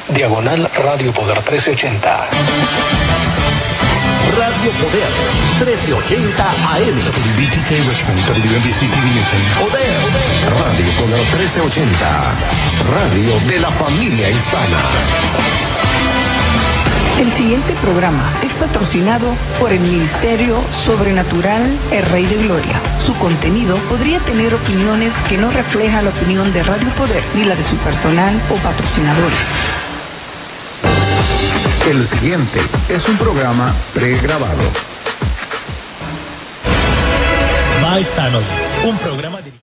diagonal Radio Poder 1380. Radio Poder 1380 AM. WBTK Richmond, WNBC TV Newton. Poder. Radio Poder 1380. Radio de la familia hispana. El siguiente programa es patrocinado por el Ministerio Sobrenatural El Rey de Gloria. Su contenido podría tener opiniones que no reflejan la opinión de Radio Poder ni la de su personal o patrocinadores. El siguiente es un programa pregrabado. Maestano, un programa dirigido.